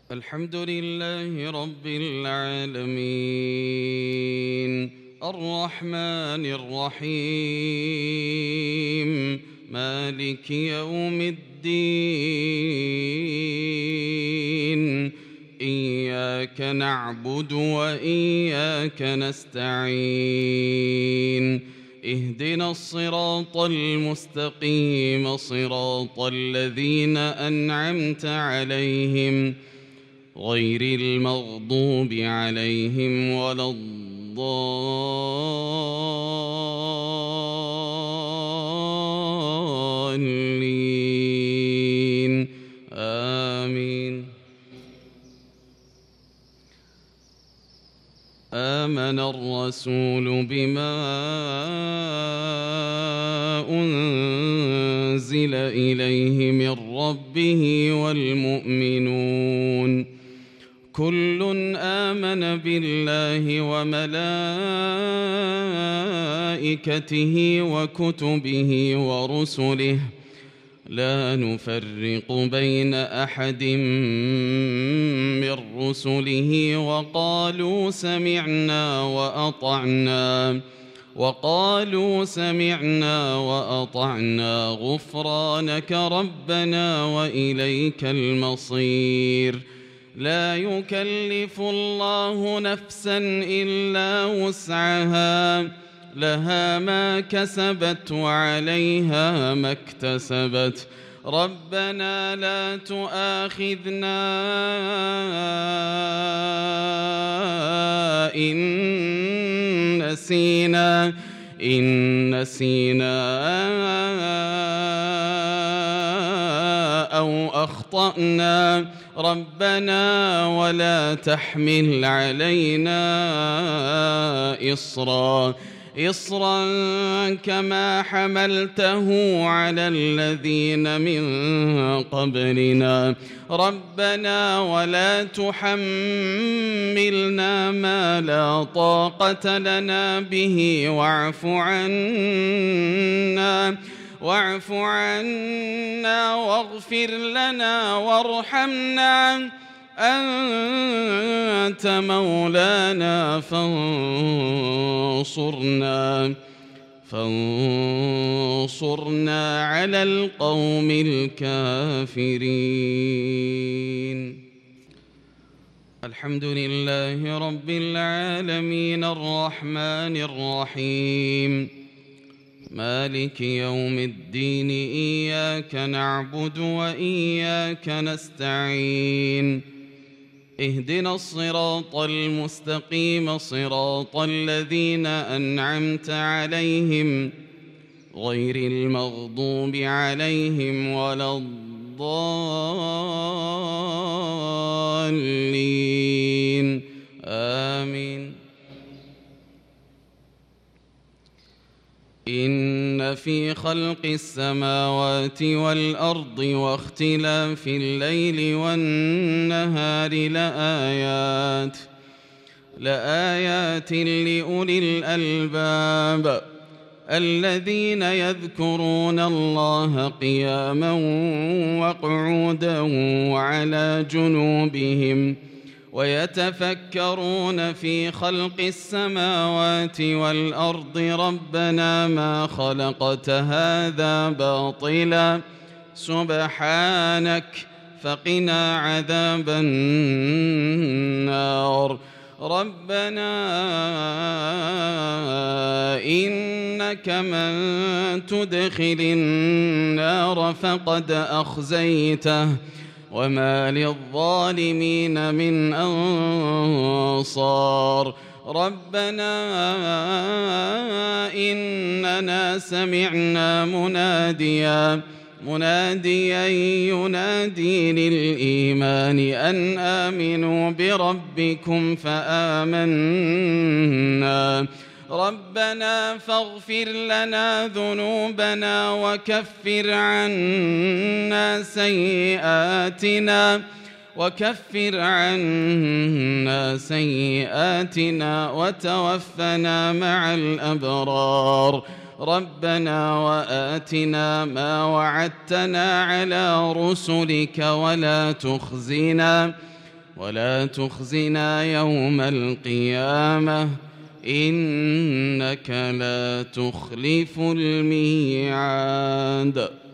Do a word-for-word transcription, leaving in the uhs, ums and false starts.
الحمد لله رب العالمين الرحمن الرحيم مالك يوم الدين إياك نعبد وإياك نستعين اهدنا الصراط المستقيم صراط الذين أنعمت عليهم غير المغضوب عليهم ولا الضالين آمين. آمن الرسول بما أنزل إليه من ربه والمؤمنون كل آمن بالله وملائكته وكتبه ورسله لا نفرق بين أحد من رسله وقالوا سمعنا وأطعنا وقالوا سمعنا وأطعنا غفرانك ربنا وإليك المصير. لا يكلف الله نفسا إلا وسعها لها ما كسبت وعليها ما اكتسبت ربنا لا تؤاخذنا إن نسينا إن نسينا أو أخطأنا ربنا ولا تحمل علينا إصرا إصرا كما حملته على الذين من قبلنا ربنا ولا تحملنا ما لا طاقة لنا به واعف عنا واعف عنا واغفر لنا وارحمنا أنت مولانا فانصرنا فانصرنا على القوم الكافرين. الحمد لله رب العالمين الرحمن الرحيم مالك يوم الدين إياك نعبد وإياك نستعين اهدنا الصراط المستقيم صراط الذين أنعمت عليهم غير المغضوب عليهم ولا الضالين آمين. إن في خلق السماوات والأرض واختلاف الليل والنهار لآيات لآيات لأولي الألباب الذين يذكرون الله قياما وقعودا وعلى جنوبهم ويتفكرون في خلق السماوات والأرض ربنا ما خلقت هذا باطلا سبحانك فقنا عذاب النار. ربنا إنك من تدخل النار فقد أخزيته وما للظالمين من أنصار. ربنا إننا سمعنا مناديا مناديا ينادي للإيمان أن آمنوا بربكم فآمنا ربنا فاغفر لنا ذنوبنا وكفر عنا سيئاتنا وكفر عنا سيئاتنا وتوفنا مع الأبرار. ربنا وآتنا ما وعدتنا على رسلك ولا تخزنا ولا تخزنا يوم القيامة إنك لا تخلف الميعاد.